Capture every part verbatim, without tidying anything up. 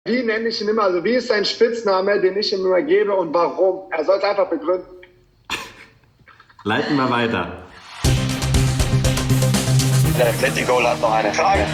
Wie nenne ich ihn immer? Also wie ist sein Spitzname, den ich ihm immer gebe und warum? Er soll es einfach begründen. Leiten wir weiter. Der Atletico hat noch eine Frage.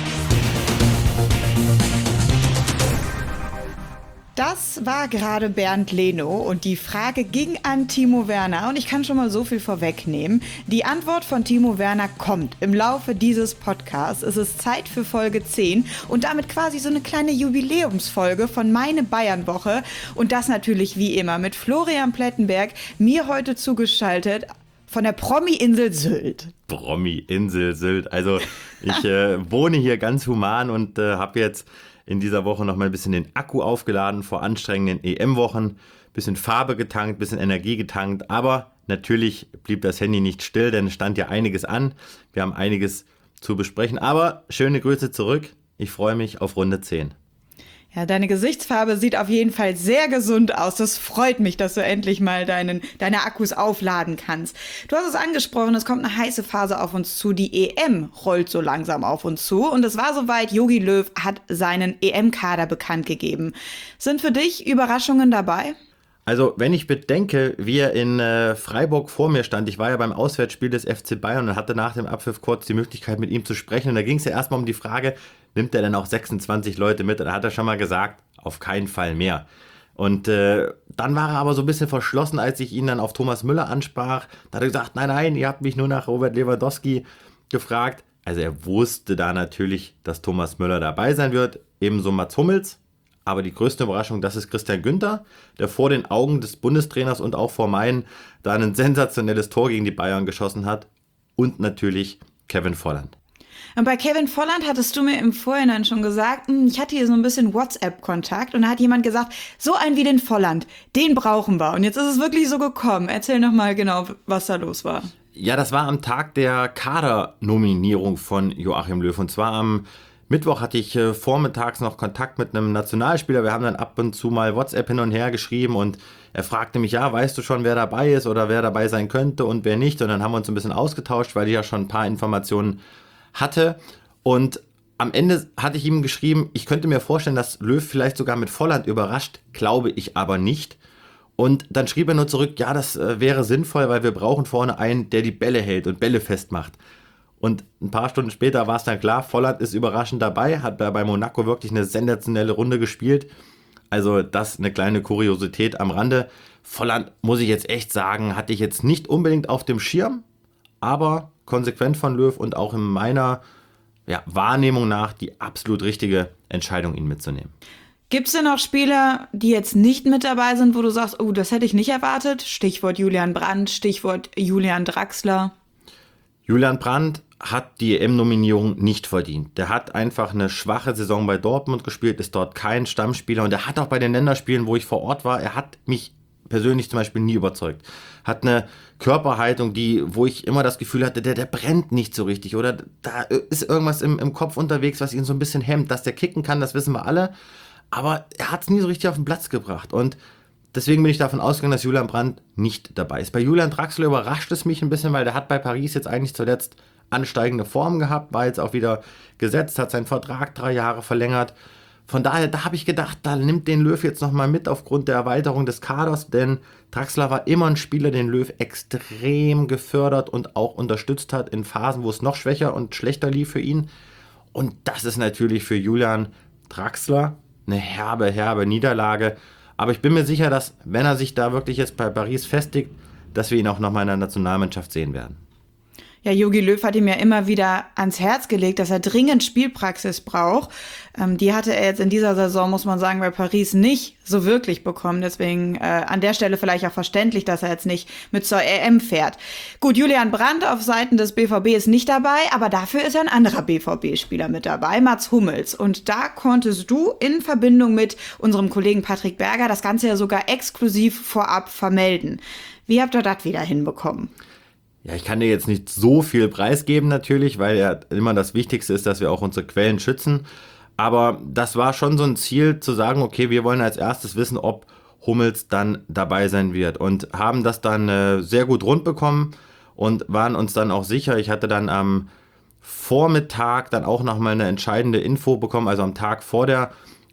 Das war gerade Bernd Leno und die Frage ging an Timo Werner und ich kann schon mal so viel vorwegnehmen. Die Antwort von Timo Werner kommt im Laufe dieses Podcasts. Es ist Zeit für Folge zehn und damit quasi so eine kleine Jubiläumsfolge von Meine Bayern-Woche und das natürlich wie immer mit Florian Plettenberg, mir heute zugeschaltet von der Promi-Insel Sylt. Promi-Insel Sylt. Also ich äh, wohne hier ganz human und äh, habe jetzt in dieser Woche noch mal ein bisschen den Akku aufgeladen vor anstrengenden E M-Wochen. Bisschen Farbe getankt, bisschen Energie getankt. Aber natürlich blieb das Handy nicht still, denn es stand ja einiges an. Wir haben einiges zu besprechen. Aber schöne Grüße zurück. Ich freue mich auf Runde zehn. Ja, deine Gesichtsfarbe sieht auf jeden Fall sehr gesund aus. Das freut mich, dass du endlich mal deinen, deine Akkus aufladen kannst. Du hast es angesprochen, es kommt eine heiße Phase auf uns zu. Die E M rollt so langsam auf uns zu. Und es war soweit, Jogi Löw hat seinen E M-Kader bekannt gegeben. Sind für dich Überraschungen dabei? Also, wenn ich bedenke, wie er in äh, Freiburg vor mir stand, ich war ja beim Auswärtsspiel des F C Bayern und hatte nach dem Abpfiff kurz die Möglichkeit, mit ihm zu sprechen. Und da ging es ja erstmal um die Frage, nimmt er denn auch sechsundzwanzig Leute mit? Und da hat er schon mal gesagt, auf keinen Fall mehr. Und äh, dann war er aber so ein bisschen verschlossen, als ich ihn dann auf Thomas Müller ansprach. Da hat er gesagt, nein, nein, ihr habt mich nur nach Robert Lewandowski gefragt. Also er wusste da natürlich, dass Thomas Müller dabei sein wird, ebenso Mats Hummels. Aber die größte Überraschung, das ist Christian Günther, der vor den Augen des Bundestrainers und auch vor meinen da ein sensationelles Tor gegen die Bayern geschossen hat. Und natürlich Kevin Volland. Und bei Kevin Volland hattest du mir im Vorhinein schon gesagt, ich hatte hier so ein bisschen WhatsApp-Kontakt und da hat jemand gesagt, so einen wie den Volland, den brauchen wir. Und jetzt ist es wirklich so gekommen. Erzähl noch mal genau, was da los war. Ja, das war am Tag der Kadernominierung von Joachim Löw. Und zwar am Mittwoch hatte ich äh, vormittags noch Kontakt mit einem Nationalspieler. Wir haben dann ab und zu mal WhatsApp hin und her geschrieben und er fragte mich, ja, weißt du schon, wer dabei ist oder wer dabei sein könnte und wer nicht? Und dann haben wir uns ein bisschen ausgetauscht, weil ich ja schon ein paar Informationen hatte. Und am Ende hatte ich ihm geschrieben, ich könnte mir vorstellen, dass Löw vielleicht sogar mit Volland überrascht, glaube ich aber nicht. Und dann schrieb er nur zurück, ja, das äh, wäre sinnvoll, weil wir brauchen vorne einen, der die Bälle hält und Bälle festmacht. Und ein paar Stunden später war es dann klar, Volland ist überraschend dabei, hat bei Monaco wirklich eine sensationelle Runde gespielt. Also das eine kleine Kuriosität am Rande. Volland, muss ich jetzt echt sagen, hatte ich jetzt nicht unbedingt auf dem Schirm, aber konsequent von Löw und auch in meiner ja, Wahrnehmung nach die absolut richtige Entscheidung, ihn mitzunehmen. Gibt es denn auch Spieler, die jetzt nicht mit dabei sind, wo du sagst, oh, das hätte ich nicht erwartet? Stichwort Julian Brandt, Stichwort Julian Draxler. Julian Brandt hat die E M-Nominierung nicht verdient. Der hat einfach eine schwache Saison bei Dortmund gespielt, ist dort kein Stammspieler und er hat auch bei den Länderspielen, wo ich vor Ort war, er hat mich persönlich zum Beispiel nie überzeugt. Hat eine Körperhaltung, die, wo ich immer das Gefühl hatte, der, der brennt nicht so richtig oder da ist irgendwas im, im Kopf unterwegs, was ihn so ein bisschen hemmt. Dass der kicken kann, das wissen wir alle, aber er hat es nie so richtig auf den Platz gebracht und deswegen bin ich davon ausgegangen, dass Julian Brandt nicht dabei ist. Bei Julian Draxler überrascht es mich ein bisschen, weil der hat bei Paris jetzt eigentlich zuletzt ansteigende Form gehabt, war jetzt auch wieder gesetzt, hat seinen Vertrag drei Jahre verlängert. Von daher, da habe ich gedacht, da nimmt den Löw jetzt nochmal mit aufgrund der Erweiterung des Kaders, denn Draxler war immer ein Spieler, den Löw extrem gefördert und auch unterstützt hat in Phasen, wo es noch schwächer und schlechter lief für ihn. Und das ist natürlich für Julian Draxler eine herbe, herbe Niederlage. Aber ich bin mir sicher, dass, wenn er sich da wirklich jetzt bei Paris festigt, dass wir ihn auch nochmal in der Nationalmannschaft sehen werden. Ja, Jogi Löw hat ihm ja immer wieder ans Herz gelegt, dass er dringend Spielpraxis braucht. Ähm, die hatte er jetzt in dieser Saison, muss man sagen, bei Paris nicht so wirklich bekommen. Deswegen äh, an der Stelle vielleicht auch verständlich, dass er jetzt nicht mit zur E M fährt. Gut, Julian Brandt auf Seiten des B V B ist nicht dabei, aber dafür ist ein anderer B V B-Spieler mit dabei, Mats Hummels. Und da konntest du in Verbindung mit unserem Kollegen Patrick Berger das Ganze ja sogar exklusiv vorab vermelden. Wie habt ihr das wieder hinbekommen? Ja, ich kann dir jetzt nicht so viel preisgeben natürlich, weil ja immer das Wichtigste ist, dass wir auch unsere Quellen schützen. Aber das war schon so ein Ziel zu sagen, okay, wir wollen als erstes wissen, ob Hummels dann dabei sein wird. Und haben das dann äh, sehr gut rund bekommen und waren uns dann auch sicher. Ich hatte dann am Vormittag dann auch nochmal eine entscheidende Info bekommen, also am Tag vor der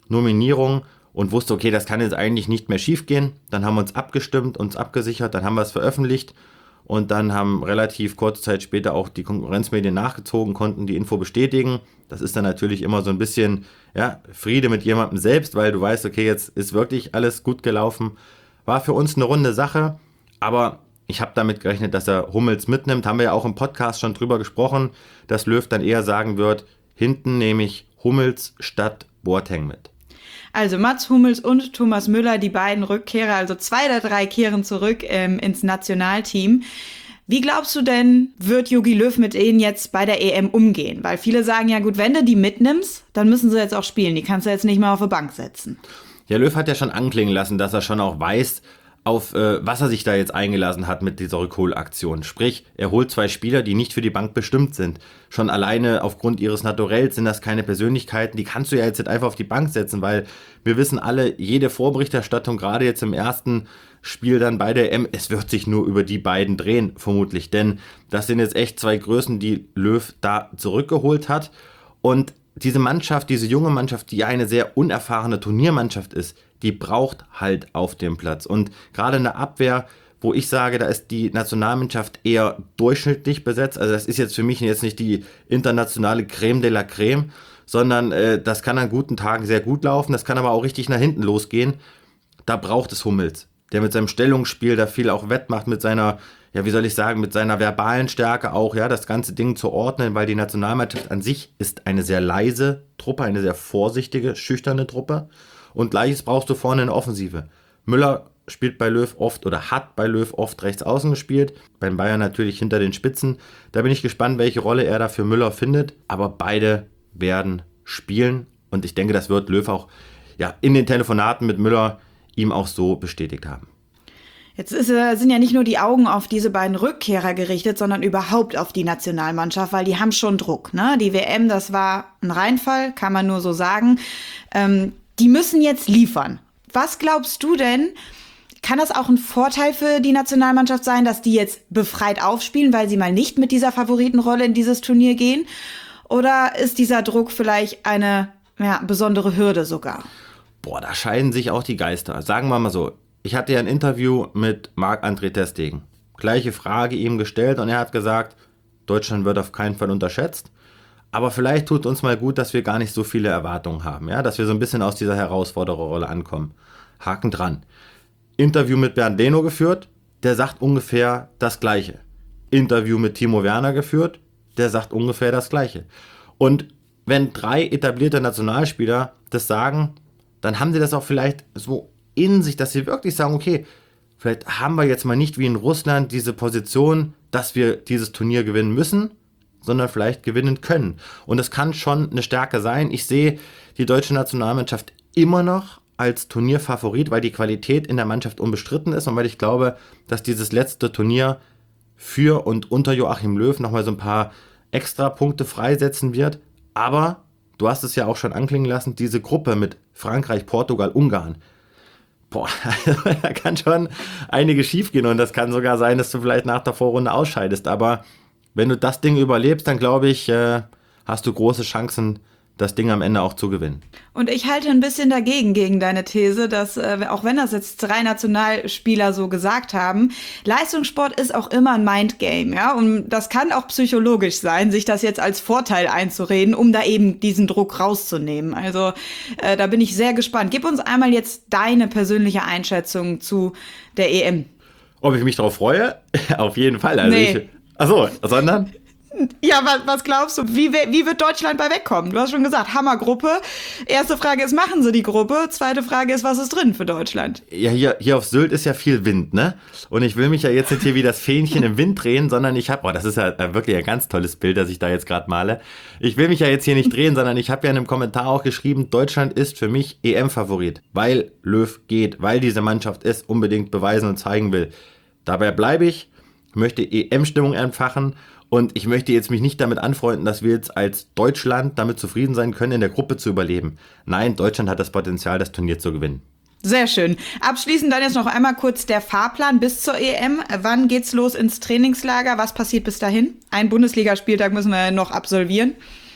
Nominierung und wusste, okay, das kann jetzt eigentlich nicht mehr schief gehen. Dann haben wir uns abgestimmt, uns abgesichert, dann haben wir es veröffentlicht und dann haben relativ kurze Zeit später auch die Konkurrenzmedien nachgezogen, konnten die Info bestätigen. Das ist dann natürlich immer so ein bisschen ja, Friede mit jemandem selbst, weil du weißt, okay, jetzt ist wirklich alles gut gelaufen. War für uns eine runde Sache, aber ich habe damit gerechnet, dass er Hummels mitnimmt. Haben wir ja auch im Podcast schon drüber gesprochen, dass Löw dann eher sagen wird, hinten nehme ich Hummels statt Boateng mit. Also Mats Hummels und Thomas Müller, die beiden Rückkehrer, also zwei der drei kehren zurück ähm, ins Nationalteam. Wie glaubst du denn, wird Jogi Löw mit ihnen jetzt bei der E M umgehen? Weil viele sagen ja gut, wenn du die mitnimmst, dann müssen sie jetzt auch spielen. Die kannst du jetzt nicht mehr auf die Bank setzen. Ja, Löw hat ja schon anklingen lassen, dass er schon auch weiß, auf äh, was er sich da jetzt eingelassen hat mit dieser Rückholaktion. Sprich, er holt zwei Spieler, die nicht für die Bank bestimmt sind. Schon alleine aufgrund ihres Naturells sind das keine Persönlichkeiten, die kannst du ja jetzt nicht einfach auf die Bank setzen, weil wir wissen alle, jede Vorberichterstattung, gerade jetzt im ersten Spiel dann bei der E M, es wird sich nur über die beiden drehen, vermutlich. Denn das sind jetzt echt zwei Größen, die Löw da zurückgeholt hat. Und diese Mannschaft, diese junge Mannschaft, die eine sehr unerfahrene Turniermannschaft ist, die braucht halt auf dem Platz. Und gerade in der Abwehr, wo ich sage, da ist die Nationalmannschaft eher durchschnittlich besetzt. Also das ist jetzt für mich jetzt nicht die internationale Creme de la Creme, sondern äh, das kann an guten Tagen sehr gut laufen. Das kann aber auch richtig nach hinten losgehen. Da braucht es Hummels, der mit seinem Stellungsspiel da viel auch wettmacht, mit seiner, ja wie soll ich sagen, mit seiner verbalen Stärke auch, ja, das ganze Ding zu ordnen, weil die Nationalmannschaft an sich ist eine sehr leise Truppe, eine sehr vorsichtige, schüchterne Truppe. Und Gleiches brauchst du vorne in der Offensive. Müller spielt bei Löw oft oder hat bei Löw oft rechts außen gespielt. Beim Bayern natürlich hinter den Spitzen. Da bin ich gespannt, welche Rolle er da für Müller findet. Aber beide werden spielen. Und ich denke, das wird Löw auch ja, in den Telefonaten mit Müller ihm auch so bestätigt haben. Jetzt ist, sind ja nicht nur die Augen auf diese beiden Rückkehrer gerichtet, sondern überhaupt auf die Nationalmannschaft, weil die haben schon Druck. Ne? Die W M, das war ein Reinfall, kann man nur so sagen. Ähm, Die müssen jetzt liefern. Was glaubst du denn, kann das auch ein Vorteil für die Nationalmannschaft sein, dass die jetzt befreit aufspielen, weil sie mal nicht mit dieser Favoritenrolle in dieses Turnier gehen? Oder ist dieser Druck vielleicht eine ja, besondere Hürde sogar? Boah, da scheiden sich auch die Geister. Sagen wir mal so, ich hatte ja ein Interview mit Marc-André ter Stegen. Gleiche Frage ihm gestellt und er hat gesagt, Deutschland wird auf keinen Fall unterschätzt. Aber vielleicht tut uns mal gut, dass wir gar nicht so viele Erwartungen haben, ja, dass wir so ein bisschen aus dieser Herausfordererrolle ankommen. Haken dran. Interview mit Bernd Leno geführt, der sagt ungefähr das Gleiche. Interview mit Timo Werner geführt, der sagt ungefähr das Gleiche. Und wenn drei etablierte Nationalspieler das sagen, dann haben sie das auch vielleicht so in sich, dass sie wirklich sagen, okay, vielleicht haben wir jetzt mal nicht wie in Russland diese Position, dass wir dieses Turnier gewinnen müssen, sondern vielleicht gewinnen können. Und das kann schon eine Stärke sein. Ich sehe die deutsche Nationalmannschaft immer noch als Turnierfavorit, weil die Qualität in der Mannschaft unbestritten ist und weil ich glaube, dass dieses letzte Turnier für und unter Joachim Löw nochmal so ein paar extra Punkte freisetzen wird. Aber du hast es ja auch schon anklingen lassen, diese Gruppe mit Frankreich, Portugal, Ungarn, boah, da kann schon einiges schiefgehen und das kann sogar sein, dass du vielleicht nach der Vorrunde ausscheidest. Aber wenn du das Ding überlebst, dann glaube ich, äh, hast du große Chancen, das Ding am Ende auch zu gewinnen. Und ich halte ein bisschen dagegen, gegen deine These, dass, äh, auch wenn das jetzt drei Nationalspieler so gesagt haben, Leistungssport ist auch immer ein Mindgame, ja, und das kann auch psychologisch sein, sich das jetzt als Vorteil einzureden, um da eben diesen Druck rauszunehmen. Also äh, da bin ich sehr gespannt. Gib uns einmal jetzt deine persönliche Einschätzung zu der E M. Ob ich mich darauf freue? Auf jeden Fall. Also nee. ich, achso, sondern? Ja, was, was glaubst du? Wie, wie wird Deutschland bei wegkommen? Du hast schon gesagt, Hammergruppe. Erste Frage ist, machen sie die Gruppe? Zweite Frage ist, was ist drin für Deutschland? Ja, hier, hier auf Sylt ist ja viel Wind, ne? Und ich will mich ja jetzt nicht hier wie das Fähnchen im Wind drehen, sondern ich habe, oh, das ist ja wirklich ein ganz tolles Bild, das ich da jetzt gerade male. Ich will mich ja jetzt hier nicht drehen, sondern ich habe ja in einem Kommentar auch geschrieben, Deutschland ist für mich E M-Favorit, weil Löw geht, weil diese Mannschaft es unbedingt beweisen und zeigen will. Dabei bleibe ich, möchte E M-Stimmung entfachen. Und ich möchte jetzt mich nicht damit anfreunden, dass wir jetzt als Deutschland damit zufrieden sein können, in der Gruppe zu überleben. Nein, Deutschland hat das Potenzial, das Turnier zu gewinnen. Sehr schön. Abschließend dann jetzt noch einmal kurz der Fahrplan bis zur E M. Wann geht's los ins Trainingslager? Was passiert bis dahin? Ein Bundesligaspieltag müssen wir noch absolvieren.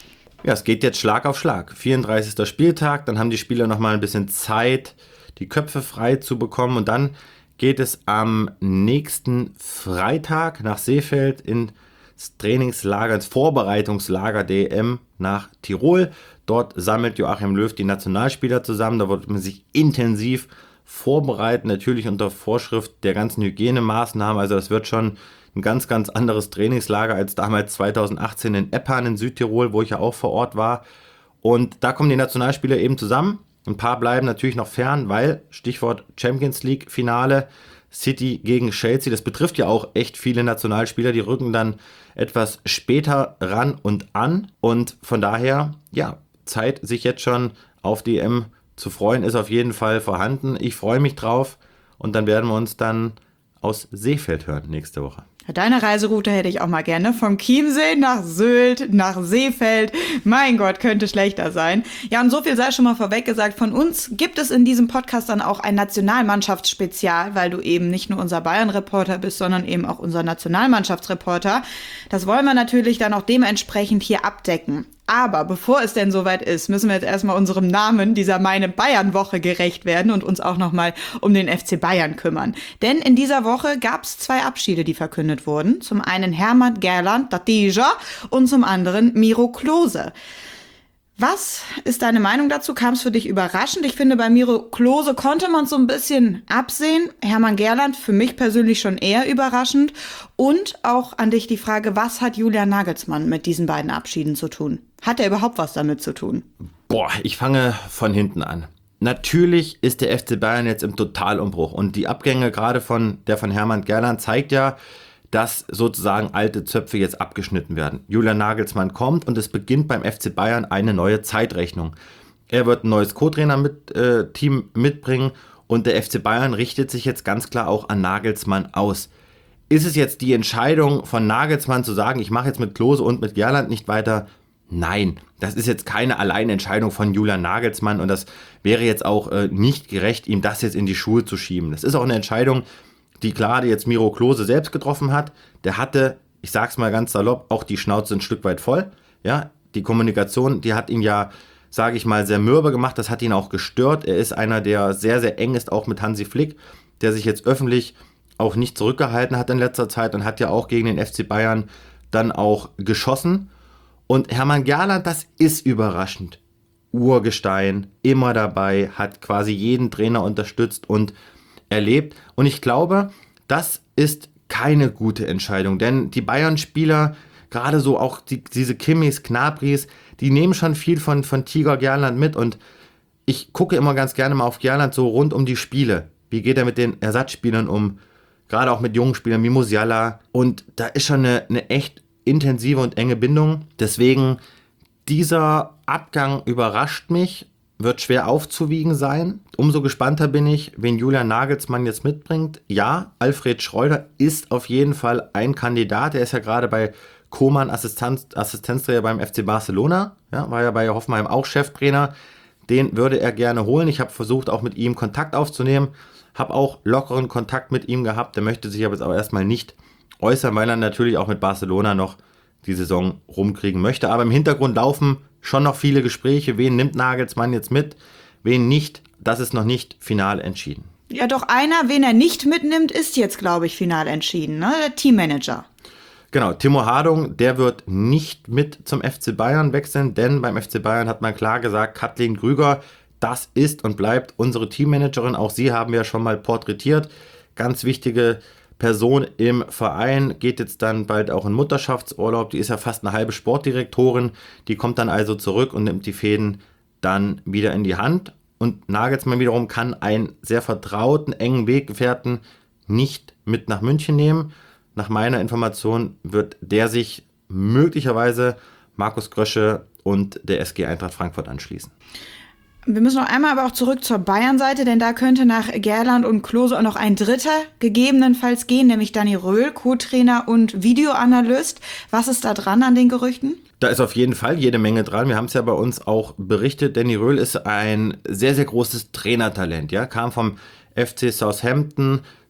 Ja, es geht jetzt Schlag auf Schlag. vierunddreißigster Spieltag, dann haben die Spieler nochmal ein bisschen Zeit, die Köpfe frei zu bekommen. Und dann geht es am nächsten Freitag nach Seefeld ins Trainingslager, ins Vorbereitungslager D E M nach Tirol. Dort sammelt Joachim Löw die Nationalspieler zusammen. Da wird man sich intensiv vorbereiten, natürlich unter Vorschrift der ganzen Hygienemaßnahmen. Also das wird schon ein ganz, ganz anderes Trainingslager als damals zweitausendachtzehn in Eppan in Südtirol, wo ich ja auch vor Ort war. Und da kommen die Nationalspieler eben zusammen. Ein paar bleiben natürlich noch fern, weil, Stichwort Champions League Finale, City gegen Chelsea, das betrifft ja auch echt viele Nationalspieler, die rücken dann etwas später ran und an. Und von daher, ja, Zeit, sich jetzt schon auf die E M zu freuen, ist auf jeden Fall vorhanden. Ich freue mich drauf und dann werden wir uns dann aus Seefeld hören nächste Woche. Deine Reiseroute hätte ich auch mal gerne. Vom Chiemsee nach Sylt, nach Seefeld. Mein Gott, könnte schlechter sein. Ja, und so viel sei schon mal vorweg gesagt. Von uns gibt es in diesem Podcast dann auch ein Nationalmannschaftsspezial, weil du eben nicht nur unser Bayern-Reporter bist, sondern eben auch unser Nationalmannschaftsreporter. Das wollen wir natürlich dann auch dementsprechend hier abdecken. Aber bevor es denn soweit ist, müssen wir jetzt erstmal unserem Namen, dieser Meine Bayern-Woche, gerecht werden und uns auch nochmal um den F C Bayern kümmern. Denn in dieser Woche gab es zwei Abschiede, die verkündet wurden. Zum einen Hermann Gerland, Datija, und zum anderen Miro Klose. Was ist deine Meinung dazu? Kam es für dich überraschend? Ich finde, bei Miro Klose konnte man es so ein bisschen absehen. Hermann Gerland für mich persönlich schon eher überraschend. Und auch an dich die Frage, was hat Julian Nagelsmann mit diesen beiden Abschieden zu tun? Hat er überhaupt was damit zu tun? Boah, ich fange von hinten an. Natürlich ist der F C Bayern jetzt im Totalumbruch. Und die Abgänge gerade von der von Hermann Gerland zeigt ja, dass sozusagen alte Zöpfe jetzt abgeschnitten werden. Julian Nagelsmann kommt und es beginnt beim F C Bayern eine neue Zeitrechnung. Er wird ein neues Co-Trainer-Team mit, äh, mitbringen und der F C Bayern richtet sich jetzt ganz klar auch an Nagelsmann aus. Ist es jetzt die Entscheidung von Nagelsmann zu sagen, ich mache jetzt mit Klose und mit Gerland nicht weiter? Nein, das ist jetzt keine Alleinentscheidung von Julian Nagelsmann und das wäre jetzt auch äh, nicht gerecht, ihm das jetzt in die Schuhe zu schieben. Das ist auch eine Entscheidung, die gerade jetzt Miro Klose selbst getroffen hat. Der hatte, ich sag's mal ganz salopp, auch die Schnauze ein Stück weit voll. Ja, die Kommunikation, die hat ihn ja, sage ich mal, sehr mürbe gemacht. Das hat ihn auch gestört. Er ist einer, der sehr, sehr eng ist, auch mit Hansi Flick, der sich jetzt öffentlich auch nicht zurückgehalten hat in letzter Zeit und hat ja auch gegen den F C Bayern dann auch geschossen. Und Hermann Gerland, das ist überraschend. Urgestein, immer dabei, hat quasi jeden Trainer unterstützt und erlebt. Und ich glaube, das ist keine gute Entscheidung, denn die Bayern-Spieler, gerade so auch die, diese Kimmis, Knabris, die nehmen schon viel von, von Tiger Gerland mit und ich gucke immer ganz gerne mal auf Gerland so rund um die Spiele. Wie geht er mit den Ersatzspielern um? Gerade auch mit jungen Spielern wie Musiala. Und da ist schon eine, eine echt intensive und enge Bindung. Deswegen, dieser Abgang überrascht mich, wird schwer aufzuwiegen sein. Umso gespannter bin ich, wen Julian Nagelsmann jetzt mitbringt. Ja, Alfred Schreuder ist auf jeden Fall ein Kandidat. Er ist ja gerade bei Koeman Assistenz, Assistenztrainer beim F C Barcelona. Ja, war ja bei Hoffenheim auch Cheftrainer. Den würde er gerne holen. Ich habe versucht, auch mit ihm Kontakt aufzunehmen. Habe auch lockeren Kontakt mit ihm gehabt. Der möchte sich aber jetzt aber erstmal nicht äußern, weil er natürlich auch mit Barcelona noch die Saison rumkriegen möchte. Aber im Hintergrund laufen schon noch viele Gespräche. Wen nimmt Nagelsmann jetzt mit, wen nicht? Das ist noch nicht final entschieden. Ja, doch einer, wen er nicht mitnimmt, ist jetzt, glaube ich, final entschieden, ne? Der Teammanager. Genau, Timo Hardung, der wird nicht mit zum F C Bayern wechseln, denn beim F C Bayern hat man klar gesagt, Kathleen Krüger, das ist und bleibt unsere Teammanagerin. Auch sie haben wir schon mal porträtiert. Ganz wichtige Person im Verein, geht jetzt dann bald auch in Mutterschaftsurlaub. Die ist ja fast eine halbe Sportdirektorin. Die kommt dann also zurück und nimmt die Fäden dann wieder in die Hand. Und Nagelsmann wiederum kann einen sehr vertrauten, engen Weggefährten nicht mit nach München nehmen. Nach meiner Information wird der sich möglicherweise Markus Krösche und der S G Eintracht Frankfurt anschließen. Wir müssen noch einmal aber auch zurück zur Bayern-Seite, denn da könnte nach Gerland und Klose auch noch ein Dritter gegebenenfalls gehen, nämlich Dani Röhl, Co-Trainer und Videoanalyst. Was ist da dran an den Gerüchten? Da ist auf jeden Fall jede Menge dran. Wir haben es ja bei uns auch berichtet. Dani Röhl ist ein sehr, sehr großes Trainertalent. Ja? Kam vom F C Southampton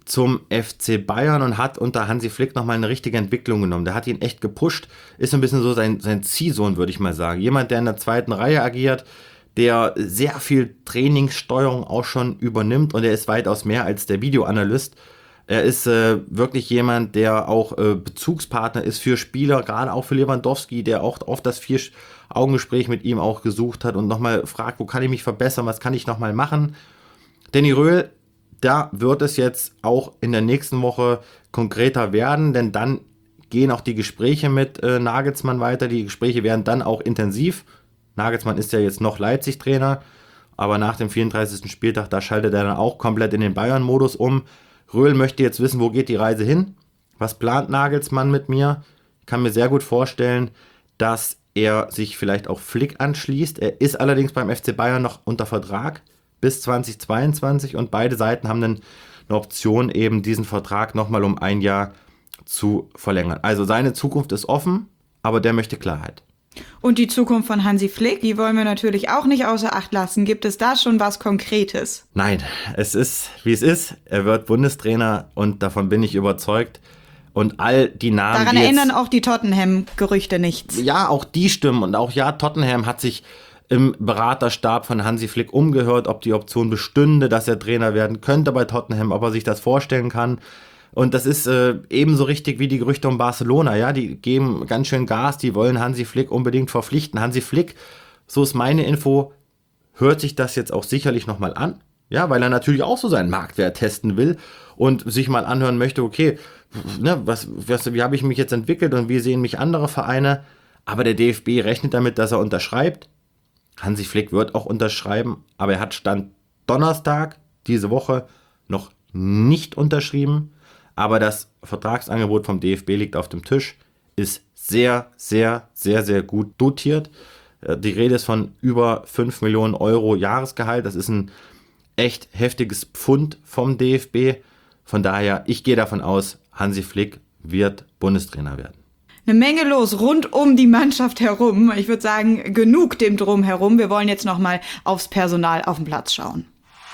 zum F C Bayern und hat unter Hansi Flick nochmal eine richtige Entwicklung genommen. Der hat ihn echt gepusht, ist so ein bisschen so sein, sein Ziehsohn, würde ich mal sagen. Jemand, der in der zweiten Reihe agiert, der sehr viel Trainingssteuerung auch schon übernimmt und er ist weitaus mehr als der Videoanalyst. Er ist äh, wirklich jemand, der auch äh, Bezugspartner ist für Spieler, gerade auch für Lewandowski, der auch oft das Vier-Augen-Gespräch mit ihm auch gesucht hat und nochmal fragt, wo kann ich mich verbessern, was kann ich nochmal machen. Danny Röhl, da wird es jetzt auch in der nächsten Woche konkreter werden, denn dann gehen auch die Gespräche mit äh, Nagelsmann weiter. Die Gespräche werden dann auch intensiv. Nagelsmann ist ja jetzt noch Leipzig-Trainer, aber nach dem vierunddreißigsten Spieltag, da schaltet er dann auch komplett in den Bayern-Modus um. Röhl möchte jetzt wissen, wo geht die Reise hin? Was plant Nagelsmann mit mir? Ich kann mir sehr gut vorstellen, dass er sich vielleicht auch Flick anschließt. Er ist allerdings beim F C Bayern noch unter Vertrag bis zweitausendzweiundzwanzig und beide Seiten haben dann eine Option, eben diesen Vertrag nochmal um ein Jahr zu verlängern. Also seine Zukunft ist offen, aber der möchte Klarheit. Und die Zukunft von Hansi Flick, die wollen wir natürlich auch nicht außer Acht lassen. Gibt es da schon was Konkretes? Nein, es ist, wie es ist. Er wird Bundestrainer und davon bin ich überzeugt. Und all die Namen, Daran die erinnern jetzt, auch die Tottenham-Gerüchte nichts. Ja, auch die stimmen. Und auch ja, Tottenham hat sich im Beraterstab von Hansi Flick umgehört, ob die Option bestünde, dass er Trainer werden könnte bei Tottenham, ob er sich das vorstellen kann. Und das ist äh, ebenso richtig wie die Gerüchte um Barcelona, ja, die geben ganz schön Gas, die wollen Hansi Flick unbedingt verpflichten. Hansi Flick, so ist meine Info, hört sich das jetzt auch sicherlich nochmal an, ja, weil er natürlich auch so seinen Marktwert testen will und sich mal anhören möchte, okay, ne, was, was, wie habe ich mich jetzt entwickelt und wie sehen mich andere Vereine, aber der D F B rechnet damit, dass er unterschreibt. Hansi Flick wird auch unterschreiben, aber er hat Stand Donnerstag diese Woche noch nicht unterschrieben. Aber das Vertragsangebot vom D F B liegt auf dem Tisch, ist sehr, sehr, sehr, sehr gut dotiert. Die Rede ist von über fünf Millionen Euro Jahresgehalt. Das ist ein echt heftiges Pfund vom D F B. Von daher, ich gehe davon aus, Hansi Flick wird Bundestrainer werden. Eine Menge los rund um die Mannschaft herum. Ich würde sagen, genug dem Drumherum. Wir wollen jetzt noch mal aufs Personal auf dem Platz schauen.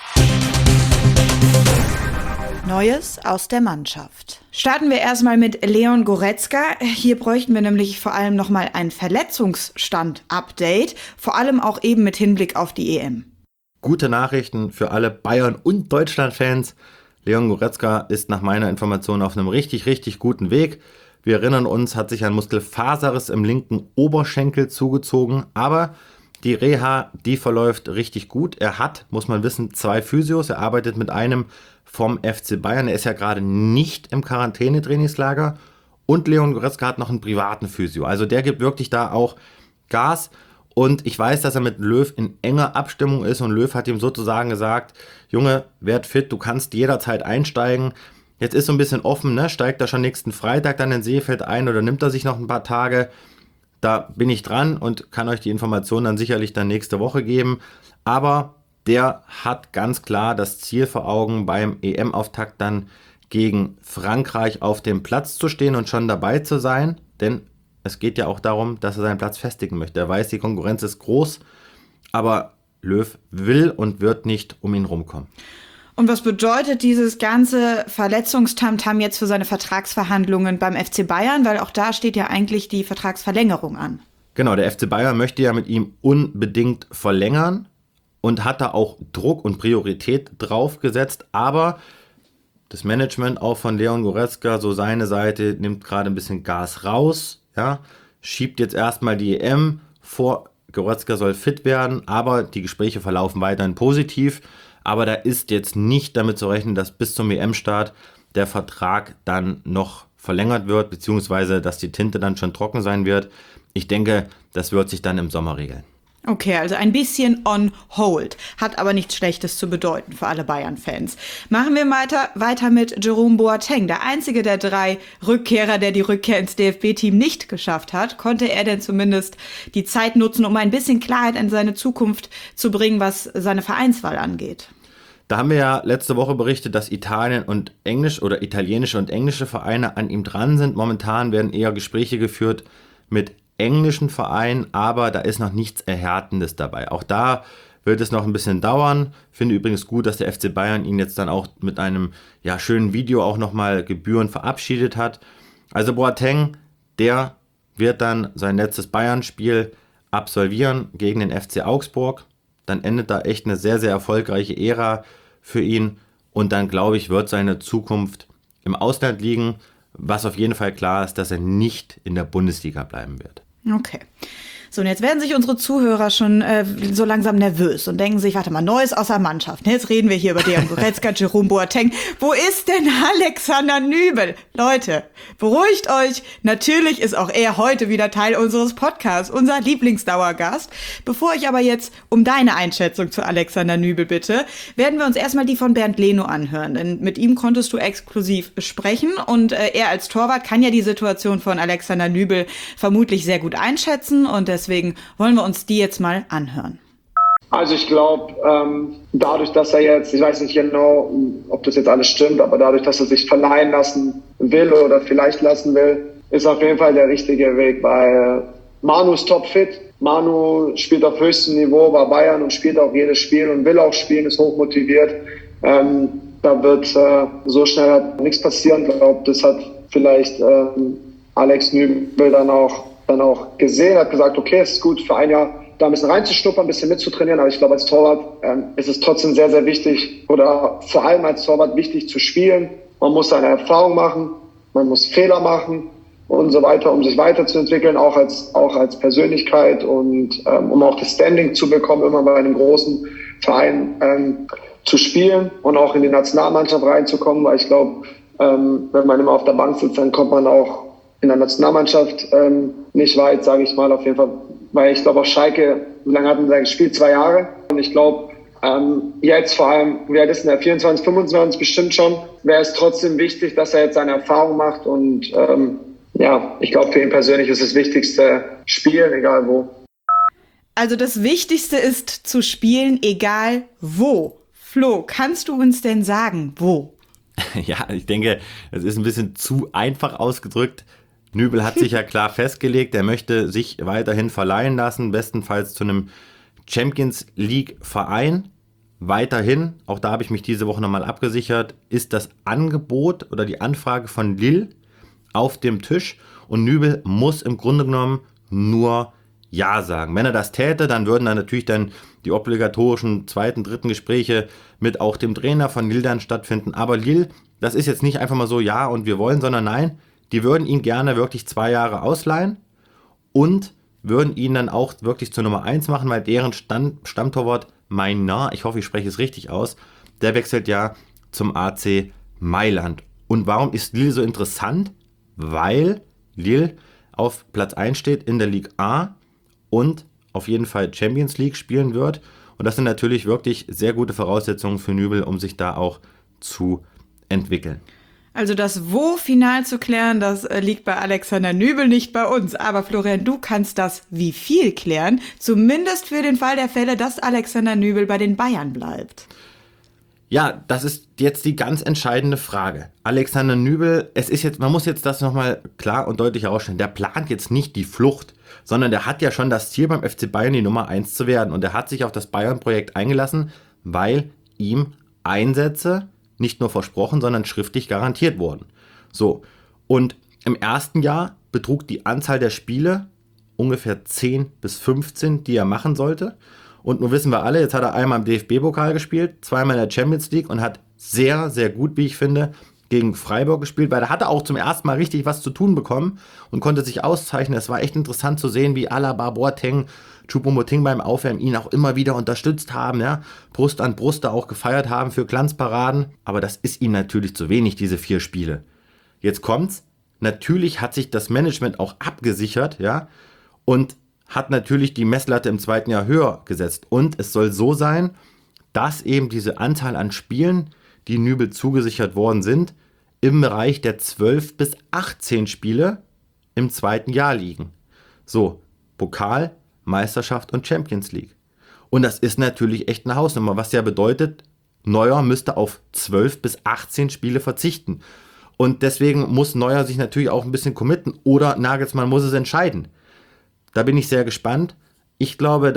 Neues aus der Mannschaft. Starten wir erstmal mit Leon Goretzka. Hier bräuchten wir nämlich vor allem nochmal ein Verletzungsstand-Update, vor allem auch eben mit Hinblick auf die E M. Gute Nachrichten für alle Bayern- und Deutschland-Fans. Leon Goretzka ist nach meiner Information auf einem richtig, richtig guten Weg. Wir erinnern uns, hat sich ein Muskelfaserriss im linken Oberschenkel zugezogen, aber die Reha, die verläuft richtig gut. Er hat, muss man wissen, zwei Physios. Er arbeitet mit einem vom F C Bayern. Er ist ja gerade nicht im Quarantänetrainingslager. Und Leon Goretzka hat noch einen privaten Physio. Also der gibt wirklich da auch Gas. Und ich weiß, dass er mit Löw in enger Abstimmung ist. Und Löw hat ihm sozusagen gesagt, Junge, werd fit, du kannst jederzeit einsteigen. Jetzt ist so ein bisschen offen, ne? Steigt er schon nächsten Freitag dann in Seefeld ein oder nimmt er sich noch ein paar Tage? Da bin ich dran und kann euch die Informationen dann sicherlich dann nächste Woche geben. Aber der hat ganz klar das Ziel vor Augen, beim E M-Auftakt dann gegen Frankreich auf dem Platz zu stehen und schon dabei zu sein. Denn es geht ja auch darum, dass er seinen Platz festigen möchte. Er weiß, die Konkurrenz ist groß, aber Löw will und wird nicht um ihn rumkommen. Und was bedeutet dieses ganze Verletzungstamtam jetzt für seine Vertragsverhandlungen beim F C Bayern? Weil auch da steht ja eigentlich die Vertragsverlängerung an. Genau, der F C Bayern möchte ja mit ihm unbedingt verlängern und hat da auch Druck und Priorität drauf gesetzt. Aber das Management auch von Leon Goretzka, so seine Seite, nimmt gerade ein bisschen Gas raus. Ja, schiebt jetzt erstmal die E M vor. Goretzka soll fit werden, aber die Gespräche verlaufen weiterhin positiv. Aber da ist jetzt nicht damit zu rechnen, dass bis zum E M-Start der Vertrag dann noch verlängert wird, beziehungsweise dass die Tinte dann schon trocken sein wird. Ich denke, das wird sich dann im Sommer regeln. Okay, also ein bisschen on hold. Hat aber nichts Schlechtes zu bedeuten für alle Bayern-Fans. Machen wir weiter, weiter mit Jerome Boateng. Der einzige der drei Rückkehrer, der die Rückkehr ins D F B-Team nicht geschafft hat. Konnte er denn zumindest die Zeit nutzen, um ein bisschen Klarheit in seine Zukunft zu bringen, was seine Vereinswahl angeht? Da haben wir ja letzte Woche berichtet, dass Italien und Englisch oder italienische und englische Vereine an ihm dran sind. Momentan werden eher Gespräche geführt mit englischen Vereinen, aber da ist noch nichts Erhärtendes dabei. Auch da wird es noch ein bisschen dauern. Finde übrigens gut, dass der F C Bayern ihn jetzt dann auch mit einem ja, schönen Video auch nochmal gebührend verabschiedet hat. Also Boateng, der wird dann sein letztes Bayern-Spiel absolvieren gegen den F C Augsburg. Dann endet da echt eine sehr, sehr erfolgreiche Ära für ihn. Und dann, glaube ich, wird seine Zukunft im Ausland liegen. Was auf jeden Fall klar ist, dass er nicht in der Bundesliga bleiben wird. Okay. So, und jetzt werden sich unsere Zuhörer schon äh, so langsam nervös und denken sich, warte mal, Neues aus der Mannschaft. Jetzt reden wir hier über Dejan Goretzka, Jerome Boateng. Wo ist denn Alexander Nübel? Leute, beruhigt euch. Natürlich ist auch er heute wieder Teil unseres Podcasts, unser Lieblingsdauergast. Bevor ich aber jetzt um deine Einschätzung zu Alexander Nübel bitte, werden wir uns erstmal die von Bernd Leno anhören. Denn mit ihm konntest du exklusiv sprechen und äh, er als Torwart kann ja die Situation von Alexander Nübel vermutlich sehr gut einschätzen und deswegen wollen wir uns die jetzt mal anhören. Also ich glaube, ähm, dadurch, dass er jetzt, ich weiß nicht genau, ob das jetzt alles stimmt, aber dadurch, dass er sich verleihen lassen will oder vielleicht lassen will, ist auf jeden Fall der richtige Weg, weil Manu ist topfit. Manu spielt auf höchstem Niveau bei Bayern und spielt auch jedes Spiel und will auch spielen, ist hochmotiviert. Ähm, da wird äh, so schnell halt nichts passieren. Ich glaube, das hat vielleicht ähm, Alex Nübel dann auch, dann auch gesehen, hat gesagt, okay, es ist gut für ein Jahr da ein bisschen reinzuschnuppern, ein bisschen mitzutrainieren. Aber ich glaube, als Torwart ähm, ist es trotzdem sehr, sehr wichtig oder vor allem als Torwart wichtig zu spielen. Man muss seine Erfahrung machen, man muss Fehler machen und so weiter, um sich weiterzuentwickeln, auch als auch als Persönlichkeit und ähm, um auch das Standing zu bekommen, immer bei einem großen Verein ähm, zu spielen und auch in die Nationalmannschaft reinzukommen, weil ich glaube, ähm, wenn man immer auf der Bank sitzt, dann kommt man auch in der Nationalmannschaft ähm, nicht weit, sage ich mal, auf jeden Fall, weil ich glaube, auf Schalke, wie lange hat man da gespielt? Zwei Jahre. Und ich glaube, ähm, jetzt vor allem, wie alt ist denn der? vierundzwanzig, fünfundzwanzig bestimmt schon, wäre es trotzdem wichtig, dass er jetzt seine Erfahrung macht und ähm, ja, ich glaube, für ihn persönlich ist das Wichtigste spielen, egal wo. Also das Wichtigste ist zu spielen, egal wo. Flo, kannst du uns denn sagen, wo? Ja, ich denke, es ist ein bisschen zu einfach ausgedrückt. Nübel hat sich ja klar festgelegt, er möchte sich weiterhin verleihen lassen, bestenfalls zu einem Champions League Verein. Weiterhin, auch da habe ich mich diese Woche nochmal abgesichert, ist das Angebot oder die Anfrage von Lille auf dem Tisch und Nübel muss im Grunde genommen nur Ja sagen. Wenn er das täte, dann würden dann natürlich dann die obligatorischen zweiten, dritten Gespräche mit auch dem Trainer von Lille dann stattfinden. Aber Lille, das ist jetzt nicht einfach mal so ja und wir wollen, sondern nein, die würden ihn gerne wirklich zwei Jahre ausleihen und würden ihn dann auch wirklich zur Nummer eins machen, weil deren Stand, Stammtorwart Maïna, ich hoffe, ich spreche es richtig aus, der wechselt ja zum A C Mailand. Und warum ist Lille so interessant? Weil Lille auf Platz eins steht in der Ligue A und auf jeden Fall Champions League spielen wird. Und das sind natürlich wirklich sehr gute Voraussetzungen für Nübel, um sich da auch zu entwickeln. Also das Wo final zu klären, das äh, liegt bei Alexander Nübel, nicht bei uns. Aber Florian, du kannst das Wie viel klären, zumindest für den Fall der Fälle, dass Alexander Nübel bei den Bayern bleibt. Ja, das ist jetzt die ganz entscheidende Frage. Alexander Nübel, es ist jetzt, man muss jetzt das nochmal klar und deutlich herausstellen, der plant jetzt nicht die Flucht, sondern der hat ja schon das Ziel beim F C Bayern die Nummer eins zu werden und er hat sich auf das Bayern-Projekt eingelassen, weil ihm Einsätze nicht nur versprochen, sondern schriftlich garantiert wurden. So, und im ersten Jahr betrug die Anzahl der Spiele ungefähr zehn bis fünfzehn, die er machen sollte. Und nun wissen wir alle, jetzt hat er einmal im D F B-Pokal gespielt, zweimal in der Champions League und hat sehr, sehr gut, wie ich finde, gegen Freiburg gespielt, weil da hat er auch zum ersten Mal richtig was zu tun bekommen und konnte sich auszeichnen. Es war echt interessant zu sehen, wie Alaba, Boateng, Choupo-Moting beim Aufwärmen ihn auch immer wieder unterstützt haben, ja, Brust an Brust da auch gefeiert haben für Glanzparaden. Aber das ist ihm natürlich zu wenig, diese vier Spiele. Jetzt kommt's. Natürlich hat sich das Management auch abgesichert, ja, und hat natürlich die Messlatte im zweiten Jahr höher gesetzt. Und es soll so sein, dass eben diese Anzahl an Spielen, die Nübel zugesichert worden sind, im Bereich der zwölf bis achtzehn Spiele im zweiten Jahr liegen. So, Pokal, Meisterschaft und Champions League. Und das ist natürlich echt eine Hausnummer, was ja bedeutet, Neuer müsste auf zwölf bis achtzehn Spiele verzichten. Und deswegen muss Neuer sich natürlich auch ein bisschen committen oder Nagelsmann muss es entscheiden. Da bin ich sehr gespannt. Ich glaube, dass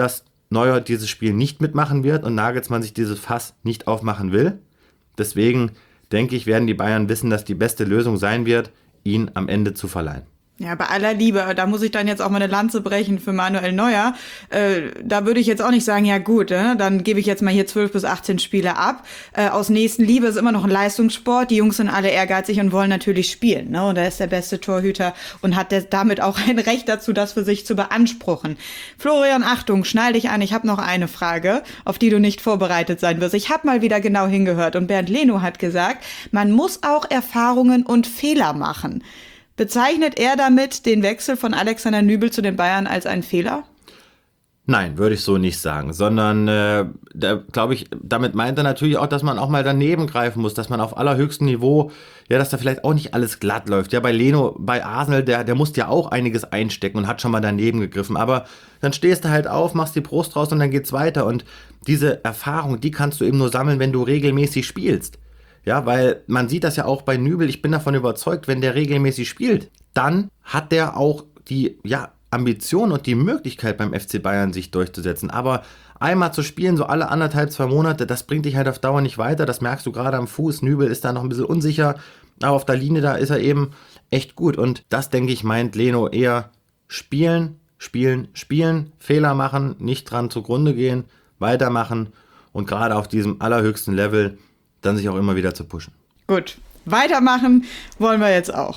Neuer dieses Spiel nicht mitmachen wird und Nagelsmann sich dieses Fass nicht aufmachen will. Deswegen denke ich, werden die Bayern wissen, dass die beste Lösung sein wird, ihn am Ende zu verleihen. Ja, bei aller Liebe, da muss ich dann jetzt auch mal eine Lanze brechen für Manuel Neuer. Äh, da würde ich jetzt auch nicht sagen, ja gut, äh, dann gebe ich jetzt mal hier zwölf bis achtzehn Spiele ab. Äh, aus Nächstenliebe ist immer noch ein Leistungssport. Die Jungs sind alle ehrgeizig und wollen natürlich spielen. Ne? Und er ist der beste Torhüter und hat der, damit auch ein Recht dazu, das für sich zu beanspruchen. Florian, Achtung, schnall dich an. Ich habe noch eine Frage, auf die du nicht vorbereitet sein wirst. Ich habe mal wieder genau hingehört und Bernd Leno hat gesagt, man muss auch Erfahrungen und Fehler machen. Bezeichnet er damit den Wechsel von Alexander Nübel zu den Bayern als einen Fehler? Nein, würde ich so nicht sagen, sondern äh, da glaube ich, damit meint er natürlich auch, dass man auch mal daneben greifen muss, dass man auf allerhöchstem Niveau, ja, dass da vielleicht auch nicht alles glatt läuft. Ja, bei Leno, bei Arsenal, der, der musste ja auch einiges einstecken und hat schon mal daneben gegriffen, aber dann stehst du halt auf, machst die Brust raus und dann geht's weiter und diese Erfahrung, die kannst du eben nur sammeln, wenn du regelmäßig spielst. Ja, weil man sieht das ja auch bei Nübel, ich bin davon überzeugt, wenn der regelmäßig spielt, dann hat der auch die ja, Ambition und die Möglichkeit beim F C Bayern sich durchzusetzen. Aber einmal zu spielen, so alle anderthalb, zwei Monate, das bringt dich halt auf Dauer nicht weiter. Das merkst du gerade am Fuß. Nübel ist da noch ein bisschen unsicher, aber auf der Linie da ist er eben echt gut. Und das, denke ich, meint Leno eher spielen, spielen, spielen, Fehler machen, nicht dran zugrunde gehen, weitermachen und gerade auf diesem allerhöchsten Level dann sich auch immer wieder zu pushen. Gut, weitermachen wollen wir jetzt auch.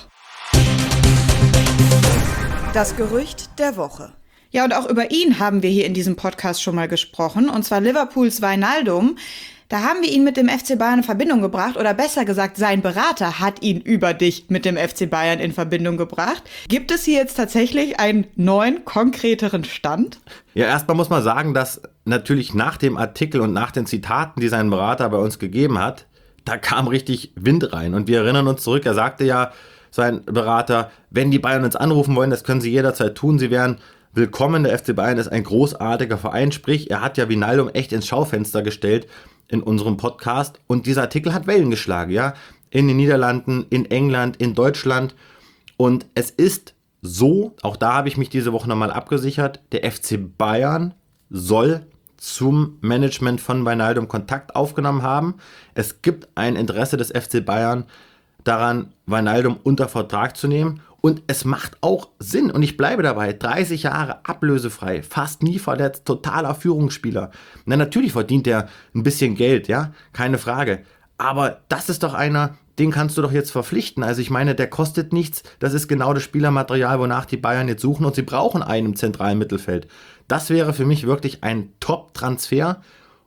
Das Gerücht der Woche. Ja, und auch über ihn haben wir hier in diesem Podcast schon mal gesprochen, und zwar Liverpools Wijnaldum. Da haben wir ihn mit dem F C Bayern in Verbindung gebracht, oder besser gesagt, sein Berater hat ihn über dich mit dem F C Bayern in Verbindung gebracht. Gibt es hier jetzt tatsächlich einen neuen, konkreteren Stand? Ja, erstmal muss man sagen, dass natürlich nach dem Artikel und nach den Zitaten, die sein Berater bei uns gegeben hat, da kam richtig Wind rein. Und wir erinnern uns zurück, er sagte ja, sein Berater, wenn die Bayern uns anrufen wollen, das können sie jederzeit tun, sie wären willkommen. Der F C Bayern ist ein großartiger Verein, sprich, er hat ja Wijnaldum echt ins Schaufenster gestellt in unserem Podcast und dieser Artikel hat Wellen geschlagen, ja, in den Niederlanden, in England, in Deutschland und es ist so, auch da habe ich mich diese Woche nochmal abgesichert, der F C Bayern soll zum Management von Wijnaldum Kontakt aufgenommen haben. Es gibt ein Interesse des F C Bayern daran, Wijnaldum unter Vertrag zu nehmen. Und es macht auch Sinn. Und ich bleibe dabei. dreißig Jahre ablösefrei, fast nie verletzt, totaler Führungsspieler. Na, natürlich verdient er ein bisschen Geld, ja, keine Frage. Aber das ist doch einer, den kannst du doch jetzt verpflichten. Also ich meine, der kostet nichts. Das ist genau das Spielermaterial, wonach die Bayern jetzt suchen. Und sie brauchen einen im zentralen Mittelfeld. Das wäre für mich wirklich ein Top-Transfer.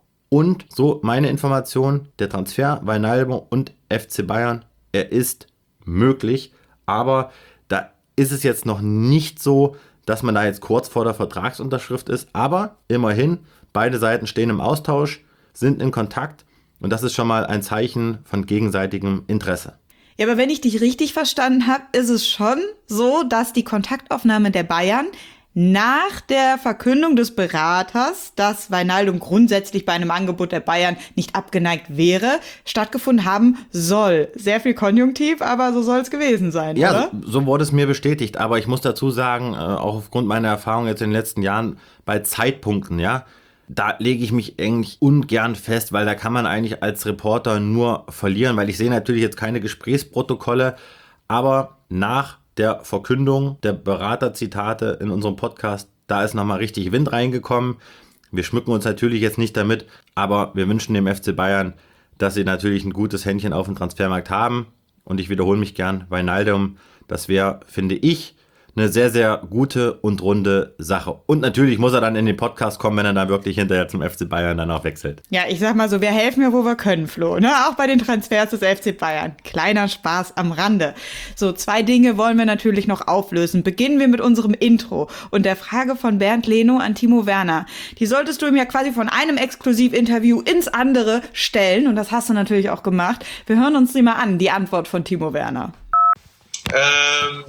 Und so meine Information, der Transfer Wijnaldum und F C Bayern, er ist möglich. Aber da ist es jetzt noch nicht so, dass man da jetzt kurz vor der Vertragsunterschrift ist. Aber immerhin, beide Seiten stehen im Austausch, sind in Kontakt. Und das ist schon mal ein Zeichen von gegenseitigem Interesse. Ja, aber wenn ich dich richtig verstanden habe, ist es schon so, dass die Kontaktaufnahme der Bayern nach der Verkündung des Beraters, dass Wijnaldum grundsätzlich bei einem Angebot der Bayern nicht abgeneigt wäre, stattgefunden haben soll. Sehr viel Konjunktiv, aber so soll es gewesen sein, ja, oder? Ja, so, so wurde es mir bestätigt. Aber ich muss dazu sagen, äh, auch aufgrund meiner Erfahrung jetzt in den letzten Jahren bei Zeitpunkten, ja, da lege ich mich eigentlich ungern fest, weil da kann man eigentlich als Reporter nur verlieren, weil ich sehe natürlich jetzt keine Gesprächsprotokolle, aber nach der Verkündung der Beraterzitate in unserem Podcast, da ist nochmal richtig Wind reingekommen. Wir schmücken uns natürlich jetzt nicht damit, aber wir wünschen dem F C Bayern, dass sie natürlich ein gutes Händchen auf dem Transfermarkt haben. Und ich wiederhole mich gern, Wijnaldum, das wäre, finde ich, eine sehr, sehr gute und runde Sache. Und natürlich muss er dann in den Podcast kommen, wenn er dann wirklich hinterher zum F C Bayern dann auch wechselt. Ja, ich sag mal so, wir helfen ja, wo wir können, Flo. Ne? Auch bei den Transfers des F C Bayern. Kleiner Spaß am Rande. So, zwei Dinge wollen wir natürlich noch auflösen. Beginnen wir mit unserem Intro und der Frage von Bernd Leno an Timo Werner. Die solltest du ihm ja quasi von einem Exklusivinterview ins andere stellen. Und das hast du natürlich auch gemacht. Wir hören uns die mal an, die Antwort von Timo Werner. Ähm...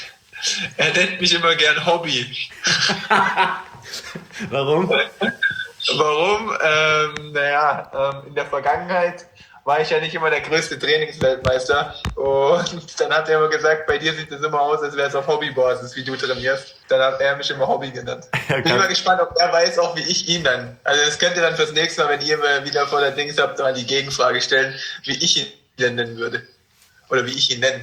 Er nennt mich immer gern Hobby. Warum? Warum? Ähm, naja, ähm, in der Vergangenheit war ich ja nicht immer der größte Trainingsweltmeister. Und dann hat er immer gesagt, bei dir sieht es immer aus, als wäre es auf Hobbybasis, wie du trainierst. Dann hat er mich immer Hobby genannt. Okay. Bin mal gespannt, ob er weiß, auch wie ich ihn dann. Also das könnt ihr dann fürs nächste Mal, wenn ihr wieder vor der Dings habt, mal die Gegenfrage stellen, wie ich ihn denn nennen würde. Oder wie ich ihn nenne.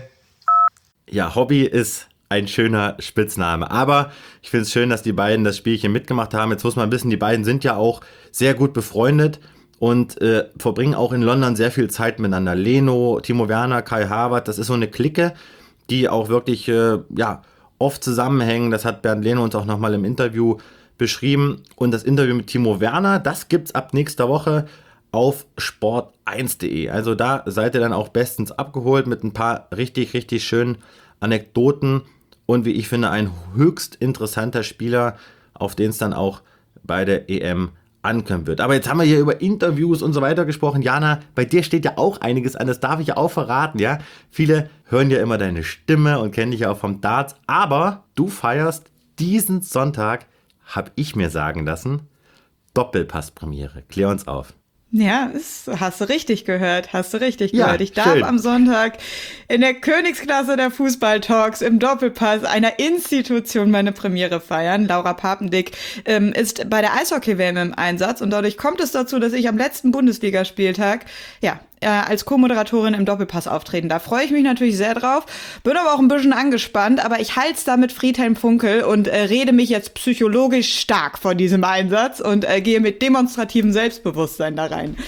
Ja, Hobby ist ein schöner Spitzname. Aber ich finde es schön, dass die beiden das Spielchen mitgemacht haben. Jetzt muss man wissen, die beiden sind ja auch sehr gut befreundet und äh, verbringen auch in London sehr viel Zeit miteinander. Leno, Timo Werner, Kai Havertz, das ist so eine Clique, die auch wirklich äh, ja, oft zusammenhängen. Das hat Bernd Leno uns auch nochmal im Interview beschrieben. Und das Interview mit Timo Werner, das gibt's ab nächster Woche auf sport eins punkt de. Also da seid ihr dann auch bestens abgeholt mit ein paar richtig, richtig schönen Anekdoten und wie ich finde, ein höchst interessanter Spieler, auf den es dann auch bei der E M ankommen wird. Aber jetzt haben wir hier über Interviews und so weiter gesprochen. Jana, bei dir steht ja auch einiges an, das darf ich ja auch verraten, ja. Viele hören ja immer deine Stimme und kennen dich ja auch vom Darts, aber du feierst diesen Sonntag, habe ich mir sagen lassen, Doppelpass-Premiere. Klär uns auf. Ja, das hast du richtig gehört, hast du richtig Ja, gehört. Ich darf schön. am Sonntag in der Königsklasse der Fußballtalks im Doppelpass einer Institution meine Premiere feiern. Laura Papendick ähm, ist bei der Eishockey-W M im Einsatz und dadurch kommt es dazu, dass ich am letzten Bundesligaspieltag, ja, äh, als Co-Moderatorin im Doppelpass auftreten. Da freue ich mich natürlich sehr drauf, bin aber auch ein bisschen angespannt, aber ich halte es da mit Friedhelm Funkel und äh, rede mich jetzt psychologisch stark vor diesem Einsatz und äh, gehe mit demonstrativem Selbstbewusstsein da rein.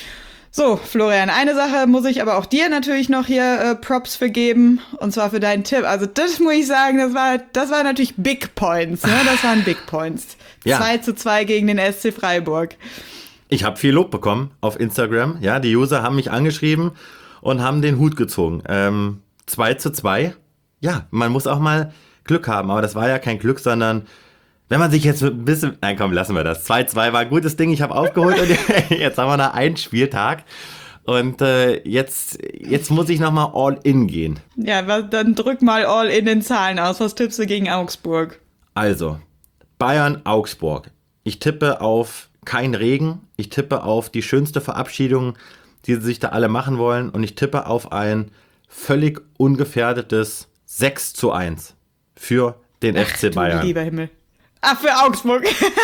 So, Florian, eine Sache muss ich aber auch dir natürlich noch hier äh, Props für geben, und zwar für deinen Tipp. Also das muss ich sagen, das war, das war natürlich Big Points, ne? Das waren Big Points. Ja. zwei zu zwei gegen den S C Freiburg. Ich habe viel Lob bekommen auf Instagram. Ja, die User haben mich angeschrieben und haben den Hut gezogen. Ähm, zwei zu zwei. Ja, man muss auch mal Glück haben. Aber das war ja kein Glück, sondern wenn man sich jetzt ein bisschen... Nein, komm, lassen wir das. zwei zu zwei war ein gutes Ding. Ich habe aufgeholt und jetzt haben wir da einen Spieltag. Und äh, jetzt, jetzt muss ich nochmal all in gehen. Ja, was, dann drück mal all in den Zahlen aus. Was tippst du gegen Augsburg? Also, Bayern-Augsburg. Ich tippe auf kein Regen. Ich tippe auf die schönste Verabschiedung, die sie sich da alle machen wollen. Und ich tippe auf ein völlig ungefährdetes sechs zu eins für den Ach, F C Bayern. Du lieber Himmel. Ach, für Augsburg.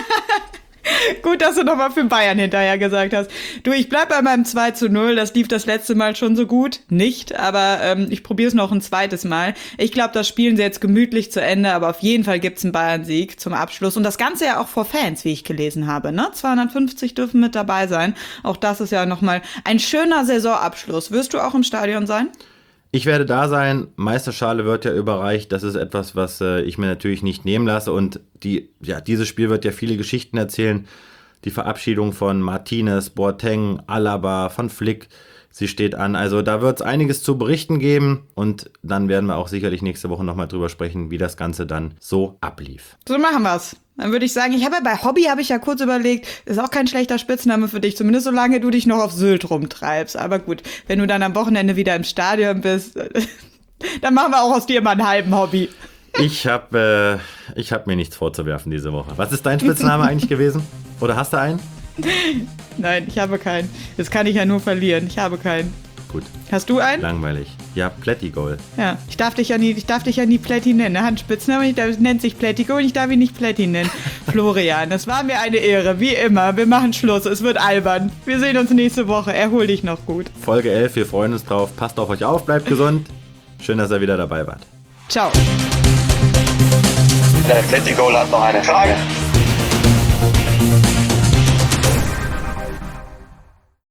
Gut, dass du nochmal für Bayern hinterher gesagt hast. Du, ich bleib bei meinem zwei zu null. Das lief das letzte Mal schon so gut. Nicht, aber ähm, ich probiere es noch ein zweites Mal. Ich glaube, das spielen sie jetzt gemütlich zu Ende, aber auf jeden Fall gibt's einen Bayern-Sieg zum Abschluss. Und das Ganze ja auch vor Fans, wie ich gelesen habe. Ne? zweihundertfünfzig dürfen mit dabei sein. Auch das ist ja nochmal ein schöner Saisonabschluss. Wirst du auch im Stadion sein? Ich werde da sein. Meisterschale wird ja überreicht. Das ist etwas, was äh, ich mir natürlich nicht nehmen lasse. Und die, ja, dieses Spiel wird ja viele Geschichten erzählen. Die Verabschiedung von Martinez, Boateng, Alaba, Van Flick, sie steht an. Also da wird es einiges zu berichten geben. Und dann werden wir auch sicherlich nächste Woche nochmal drüber sprechen, wie das Ganze dann so ablief. So machen wir's. Dann würde ich sagen, ich habe ja bei Hobby, habe ich ja kurz überlegt, ist auch kein schlechter Spitzname für dich, zumindest solange du dich noch auf Sylt rumtreibst. Aber gut, wenn du dann am Wochenende wieder im Stadion bist, dann machen wir auch aus dir mal einen halben Hobby. Ich habe äh, ich hab mir nichts vorzuwerfen diese Woche. Was ist dein Spitzname eigentlich gewesen? Oder hast du einen? Nein, ich habe keinen. Das kann ich ja nur verlieren. Ich habe keinen. Gut. Hast du einen? Langweilig. Ja, Plättigol. Ja, ich darf dich ja nie, ich darf dich ja nie Plätti nennen. Er hat einen Spitznamen, ich darf, nennt sich Plättigo und ich darf ihn nicht Plätti nennen. Florian, das war mir eine Ehre, wie immer. Wir machen Schluss, es wird albern. Wir sehen uns nächste Woche. Erhol dich noch gut. Folge elf, wir freuen uns drauf. Passt auf euch auf, bleibt gesund. Schön, dass ihr wieder dabei wart. Ciao. Der Atletico hat noch eine Frage.